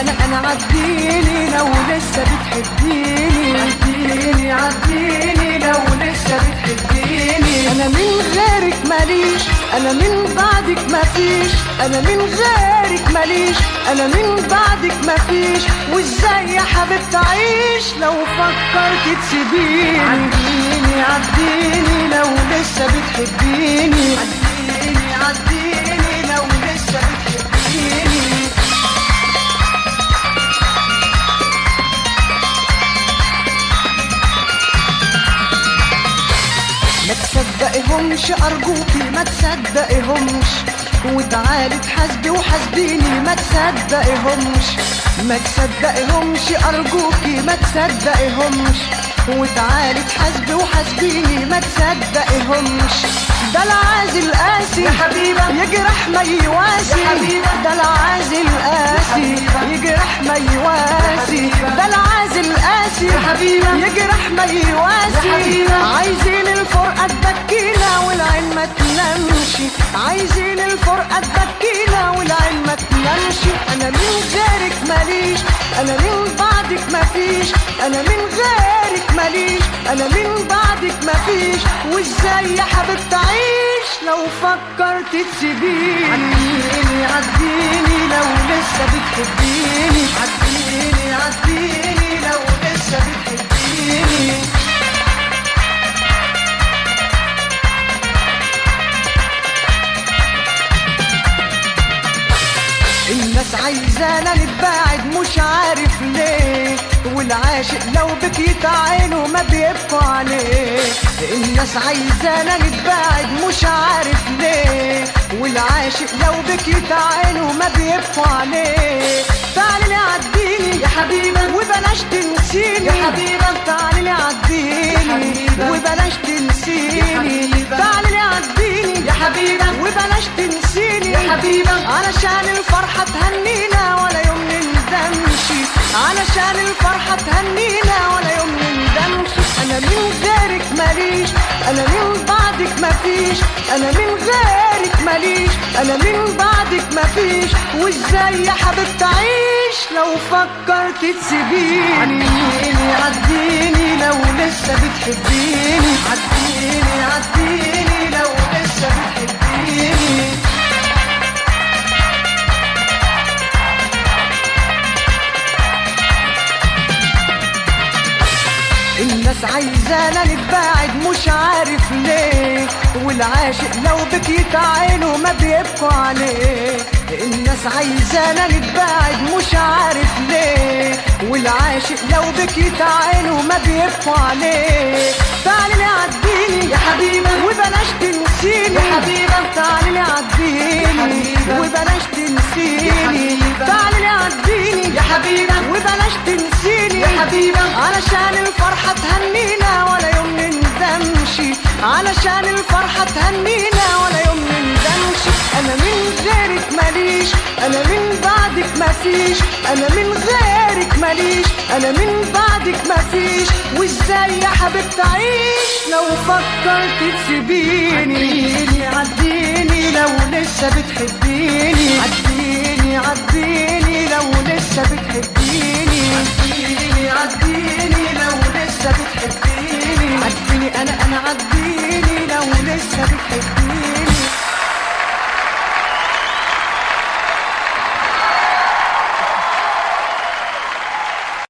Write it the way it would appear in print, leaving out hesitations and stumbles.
انا عديني لو لسه بتحبيني، عديني عديني لو لسه بتحبيني. انا من غيرك ماليش، انا من بعدك مفيش، انا من غيرك ماليش، انا من بعدك مفيش. وازاي يا حبيبتي اعيش لو فكرت تسيبيني؟ عديني عديني لو لسه بتحبيني، عديني عديني لو لسه بتحبيني. ما تصدقيهمش ارجوكي، ما تصدقيهمش، وتعالي تحاسبي وحاسبيني. ما تصدقيهمش، ما تصدقيهمش ارجوكي، ما تصدقيهمش، وتعالي تحاسبي وحاسبيني. ما تصدقيهمش، ده العازل قاسي يا حبيبه يجرح ما يواسي، يا حبيبه ده العازل قاسي يجرح ما يواسي، ده العازل قاسي يا حبيبه يجرح ما يواسي. يا حبيبه عايزين الفرقه تبكينا والعين ما تنامش، عايزين الفرقه تبكينا والعين ما تنامش. انا من غيرك ماليش، انا من بعدك مفيش، انا من غيرك ماليش، انا من بعدك مفيش. وازاي يا حبيبتي اعيش لو فكرت تسيبيني؟ عديني عديني لو لسه بتحبيني، عديني عديني لو لسه بتحبيني. الناس عايزانا نتباعد مش عارف ليه، والعاشق لو بكيت عينه ما بيبقى عليه. الناس عايزانا نتباعد مش عارف ليه، والعاشق لو بكيت عينه ما بيبقى عليه. تعالي لي عديني يا حبيبه وبلاش تنسيني، يا حبيبه تعالي لي عديني وبلاش تنسيني. تعالي لي عديني يا حبيبه وبلاش تنسيني، يا حبيبه علشان الفرحه تهنينا ولا يوم نندمش، علشان الفرحه تهنينا ولا يوم نندمش. انا من غيرك ماليش، انا من بعدك مفيش، انا من غيرك ماليش، انا من بعدك مفيش. وازاي يا حبيبتي اعيش لو فكرت تسيبيني؟ عديني عديني لو لسه بتحبيني، عديني عديني لو لسه بتحبيني. الناس عايزانا نتباعد مش عارف ليه، والعاشق لو بكيت عينه ما بيبقى عليه. الناس عايزانا نتباعد مش عارف ليه، والعاشق لو بكيت عينه ما بيبقى عليه. تعالي لي عديني يا حبيبه وبلاش تنسيني، يا حبيبه تعالي لي عديني وبلاش تنسيني. تعالي لي عديني يا حبيبه وبلاش تنسيني، يا حبيبه علشان الفرحه تهنينا ولا يوم نندمش، علشان الفرحه تهنينا ولا يوم نندمش. انا من غيرك ماليش، انا من بعدك مفيش، انا من غيرك ماليش، انا من بعدك مفيش. وازاي يا حبيبتي اعيش لو فكرت تسيبيني؟ عديني عديني لو لسه بتحبيني، عديني عديني لو لسه بتحبيني، عديني عديني لو لسه بتحبيني. عديني انا